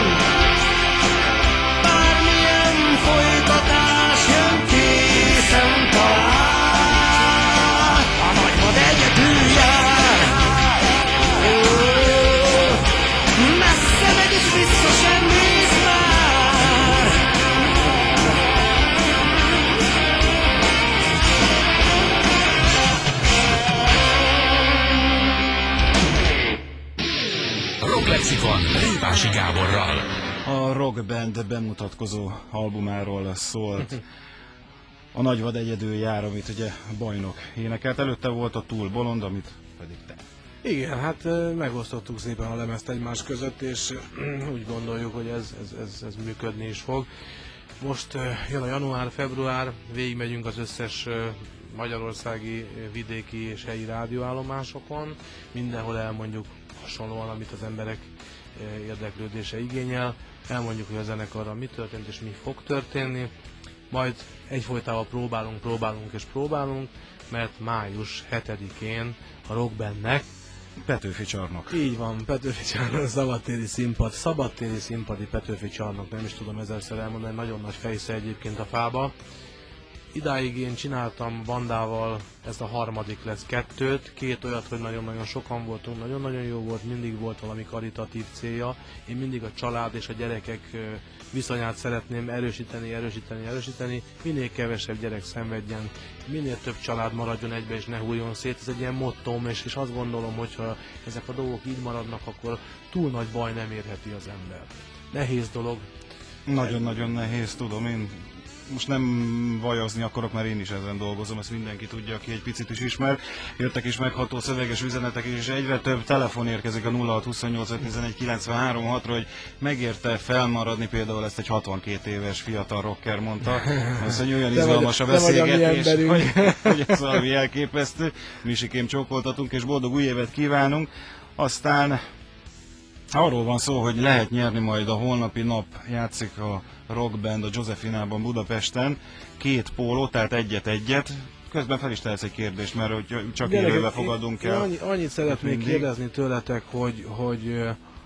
Bármilyen folytatás jön, készen talál. A nagyvad egyedül jár. Ó, messze megy és vissza sem néz már. Rocklexikon Répási Gáborral. A Rock Band bemutatkozó albumáról szólt a nagyvad egyedül jár, amit ugye Bajnok énekelt. Előtte volt a Túl bolond, amit pedig te. Igen, hát megosztottuk szépen a lemezt egymás között, és úgy gondoljuk, hogy ez működni is fog. Most jön a január, február, végigmegyünk az összes magyarországi, vidéki és helyi rádióállomásokon. Mindenhol elmondjuk hasonlóan, amit az emberek érdeklődése igényel. Elmondjuk, hogy a zenekarra mi történt és mi fog történni. Majd egyfolytában próbálunk, mert május 7-én a Rock Bandnek Petőfi Csarnok. így van, Petőfi Csarnok, szabadtéri színpadi Petőfi Csarnok, nem is tudom ezerszer elmondani, nagyon nagy fejsze egyébként a fába. Idáig én csináltam bandával, ez a harmadik lesz, két olyat, hogy nagyon-nagyon sokan voltunk, nagyon-nagyon jó volt, mindig volt valami karitatív célja. Én mindig a család és a gyerekek viszonyát szeretném erősíteni, minél kevesebb gyerek szenvedjen, minél több család maradjon egybe és ne hulljon szét. Ez egy ilyen mottóm, és azt gondolom, hogy ha ezek a dolgok így maradnak, akkor túl nagy baj nem érheti az ember. Nehéz dolog. Nagyon-nagyon nehéz, tudom én. Most nem vajazni akarok, mert én is ezen dolgozom, ezt mindenki tudja, aki egy picit is ismer. Jöttek is megható szöveges üzenetek, és egyre több telefon érkezik a 0628519306-ra, hogy megérte felmaradni, például ezt egy 62 éves fiatal rocker mondta. Azt mondja, olyan izgalmas a beszélgetés, hogy ez valami elképesztő. Misikém csókoltatunk, és boldog új évet kívánunk. Aztán arról van szó, hogy lehet nyerni majd a holnapi nap, játszik a Rock Band a Josefinában Budapesten, 2 póló, tehát egyet. Közben fel is tehetsz egy kérdést, mert hogy csak élőbe fogadunk el. Annyit szeretnék kérdezni tőletek, hogy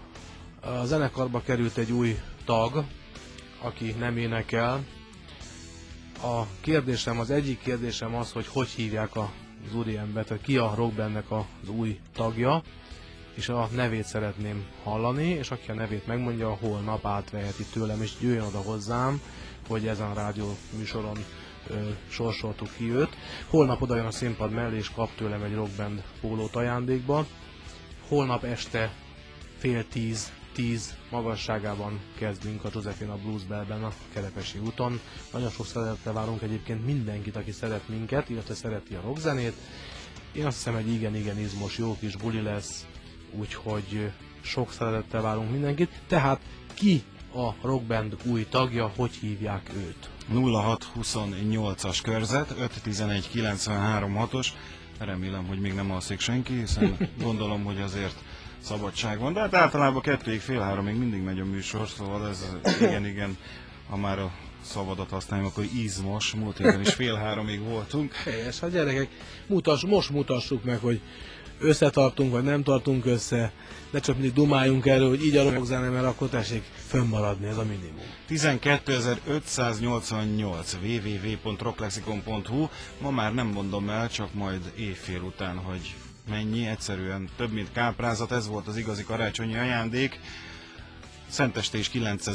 a zenekarba került egy új tag, aki nem énekel. Az egyik kérdésem az, hogy hívják az úriembert, hogy ki a Rock Bandnek az új tagja, és a nevét szeretném hallani, és aki a nevét megmondja, holnap átveheti tőlem, és jöjjön oda hozzám, hogy ezen a rádió műsoron sorsoltuk ki őt. Holnap odajön a színpad mellé, és kap tőlem egy rockband pólót ajándékba. Holnap este 9:30 magasságában kezdünk a Josefina Blues Bellben a Kerepesi úton. Nagyon sok szeretettel várunk egyébként mindenkit, aki szeret minket, illetve szereti a rockzenét. Én azt hiszem, egy igen izmos, jó kis buli lesz, úgyhogy sok szeretettel várunk mindenkit. Tehát ki a rockband új tagja, hogy hívják őt? 0628-as körzet, 511-93-6-os. Remélem, hogy még nem alszik senki, hiszen gondolom, hogy azért szabadság van. De hát általában 2-ig, fél 3-ig mindig megy a műsor, szóval ez igen, ha már a szabadat használjuk, akkor izmos. Múlt héten is fél 3-ig voltunk. Helyes, hát gyerekek, most mutassuk meg, hogy összetartunk, vagy nem tartunk össze. Ne csak mindig dumáljunk erről, hogy így a rockzene, mert akkor tessék fönnmaradni, ez a minimum. 12.588 www.rocklexicon.hu. Ma már nem mondom el, csak majd évfél után, hogy mennyi, egyszerűen több mint káprázat, ez volt az igazi karácsonyi ajándék. Szenteste is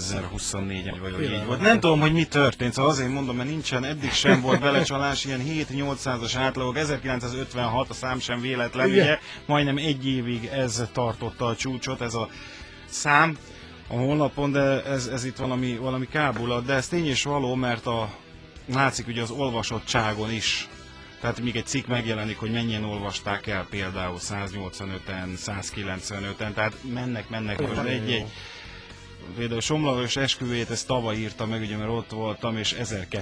9024 vagy így volt. Nem tudom, hogy mi történt, szóval azért mondom, mert nincsen, eddig sem volt belecsalás, ilyen 7-800-as átlagok, 1956 a szám sem véletlen, ugye, majdnem egy évig ez tartotta a csúcsot, ez a szám a honlapon, de ez itt valami kábulat, de ez tény és való, mert látszik ugye az olvasottságon is. Tehát még egy cikk megjelenik, hogy mennyien olvasták el, például 185-en, 195-en, tehát mennek most egy-egy. Például Somlagos esküvőjét ezt tavaly írta meg, ugye, mert ott voltam, és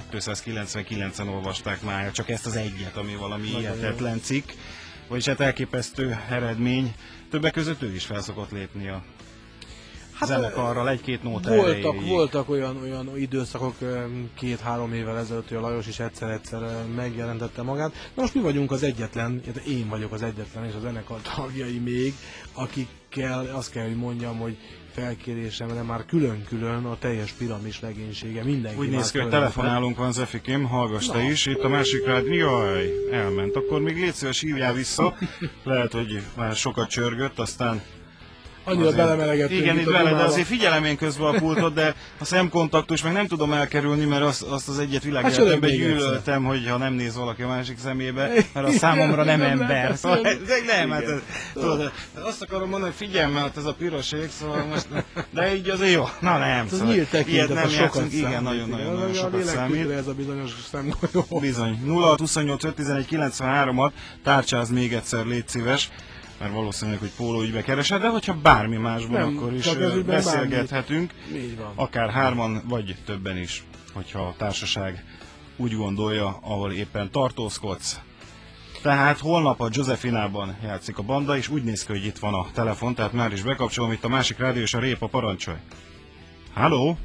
1299-en olvasták már, csak ezt az egyet, ami valami hihetetlen cikk, vagyis hát elképesztő eredmény. Többek között ő is felszokott lépni a zenekarral, egy-két nóta erejéig. Voltak olyan időszakok 2-3 évvel ezelőtt, hogy a Lajos is egyszer megjelentette magát. Na most mi vagyunk az egyetlen, én vagyok az egyetlen, és a zenekar tagjai még, akikkel azt kell, hogy mondjam, hogy felkérésemre már külön-külön a teljes piramis legénysége mindenki. Úgy néz ki, hogy telefonálunk van, Zefikém, hallgass te is, itt a másik rád, jaj, elment, akkor még légy szíves, hívjál vissza, lehet, hogy már sokat csörgött, aztán annyira belemelegettünk. Igen, itt bele, de azért figyelem én közben a pultot, de a szemkontaktus meg nem tudom elkerülni, mert azt az egyet világéletemben gyűlöltem, hogyha nem néz valaki a másik szemébe, mert a számomra nem ember. Szóval nem, hát tudod, azt akarom mondani, hogy figyelj, mert ez a piroség, szóval most, de így azért jó. Na nem, szóval ilyet nem játszunk, igen, nagyon sokat számít. Ez a bizonyos szemgolyó. Bizony, 0628 511 93-at, tárcsáz még egyszer, légy szíves. Mert valószínűleg, hogy pólóügybe keresed, de hogyha bármi másban, akkor is beszélgethetünk, akár 3-an, vagy többen is, hogyha a társaság úgy gondolja, ahol éppen tartózkodsz. Tehát holnap a Josefinában játszik a banda, és úgy néz ki, hogy itt van a telefon, tehát már is bekapcsolom, itt a másik rádió és a Répa, parancsolj. Halló?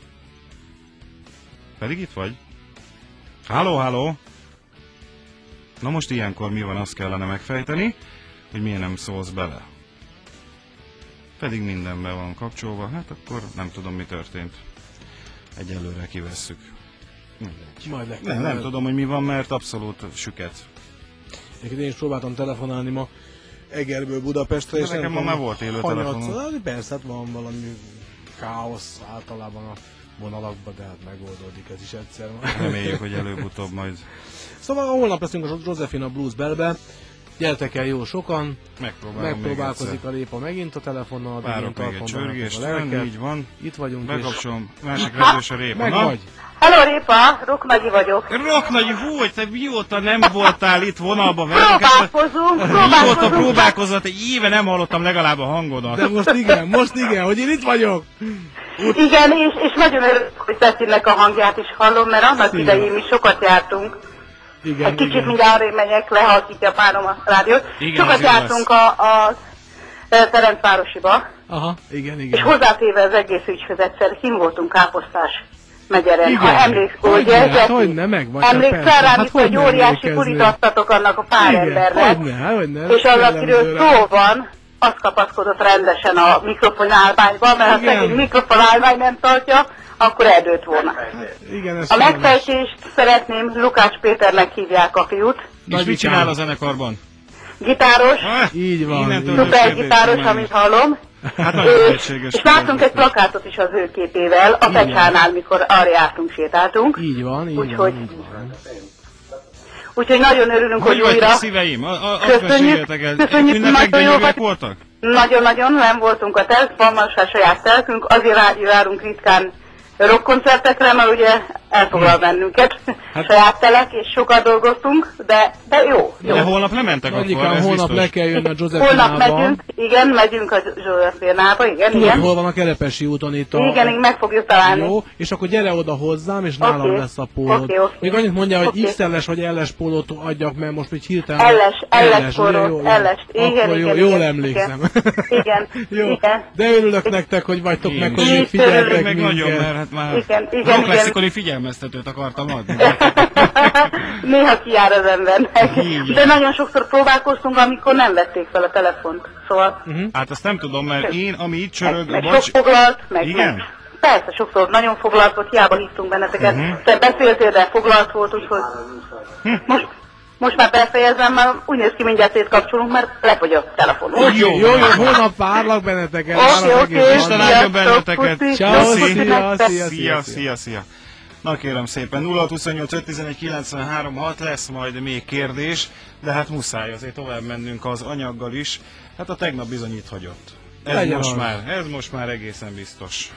Pedig itt vagy? Halló? Na most ilyenkor mi van, azt kellene megfejteni, hogy miért nem szólsz bele. Pedig mindenben van kapcsolva, hát akkor nem tudom, mi történt. Egyelőre kivesszük. Nem tudom, hogy mi van, mert abszolút süket. Én is próbáltam telefonálni ma Egerből Budapestre, és nekem ma már volt élő telefonon. Persze, hát van valami káosz általában a vonalakban, de hát megoldódik ez is egyszer. Reméljük, hogy előbb-utóbb majd. Szóval holnap leszünk a Josefina Blues Bellbe. Gyertek el jó sokan, megpróbálkozik a Répa megint a telefonnal. Várok még egy csörgést, így van. Itt vagyunk. Bekapcsolom, másik redős a Répa. Megvagy. Hello Répa, Roknagyi vagyok. Roknagyi, hogy te mióta nem voltál itt vonalba velem? Próbálkozunk. Próbálkozott, egy éve nem hallottam legalább a hangodat. De most igen, hogy én itt vagyok. Igen, és nagyon örülök, hogy Cecilnek a hangját is hallom, mert annak idején mi sokat jártunk. Egy kicsit mindjárt arra megyek, lehalkítja a párom a rádiót. Sokat jártunk a Ferencvárosiba. Aha, igen. És hozzátéve az egész ügyhöz egyszer kim voltunk Káposztás megyeren. Ha emlékszel, ugye? Hogyne, megvagy. Emlékszel rá, mikor egy óriási bulit adtatok annak a pár embernek. Hogyne. És az, akiről szó van, az kapaszkodott rendesen a mikrofonálványba, mert ha szegény mikrofonálvány nem tartja, akkor eldőlt volna. Igen, a megfejtést szeretném, Lukács Péternek hívják a fiút. És mit csinál a zenekarban? gitáros, Így van. szuper gitáros, amit hallom. Hát nagyon tehetséges. És láttunk egy plakátot is az ő képével, a Pecsánál, mikor arra jártunk, sétáltunk. Így van, így Úgyhogy van. Úgyhogy nagyon örülünk, hogy újra. Szíveim? Köszönjük, nagyon jókat. Voltak? Nagyon, nem voltunk a telkben, most a saját telkünk, azért járunk ritkán rockkoncertekre, mert ugye elfoglal bennünket, saját telek, és sokat dolgoztunk, de jó. De holnap lementek akkor, ez holnap biztos. le kell jönni a Józsefinába. Holnap megyünk a Józsefinába, igen. Tudod, hol van a Kerepesi úton itt Igen, meg fogjuk találni. Jó, és akkor gyere oda hozzám, és nálam lesz a pólód. Okay. Még annyit mondja, hogy XL-es vagy LS pólót adjak, mert most így hirtelen... LS pólót, akkor jól emlékszem. Igen. Jó, de örülök nektek, hogy vagytok meg, hogy még figyeltek meg minket. nagyon, mert hát már igen. figyelmeztetőt akartam adni. Néha kijár az embernek. De nagyon sokszor próbálkoztunk, amikor nem vették fel a telefont. Szóval... Hát azt nem tudom, mert én, ami itt csörög... Meg sok foglalt, Igen? Persze, sokszor nagyon foglalt volt, hiába hívtunk benneteket. Te beszéltél, de foglalt volt, úgyhogy... Most már befejezem, mert úgy néz ki, mindjárt szétkapcsolunk, mert lefogy a telefon. Jó, holnap várlak benneteket. Oké. Isten áldjon benneteket. Szia. Na kérem szépen, 0628 511 93 6 lesz majd még kérdés, de hát muszáj azért tovább mennünk az anyaggal is. Hát a tegnap bizony itt hagyott. Ez most már egészen biztos.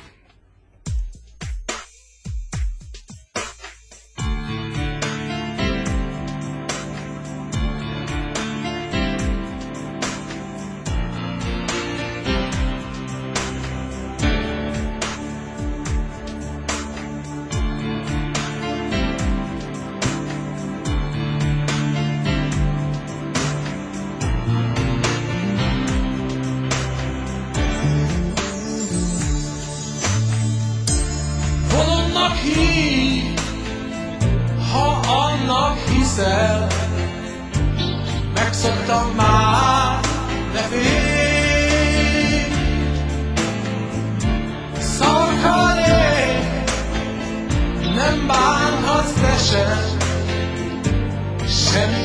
Megszoktam már, de fél szarkal él, nem bánhatsz te sem, semmi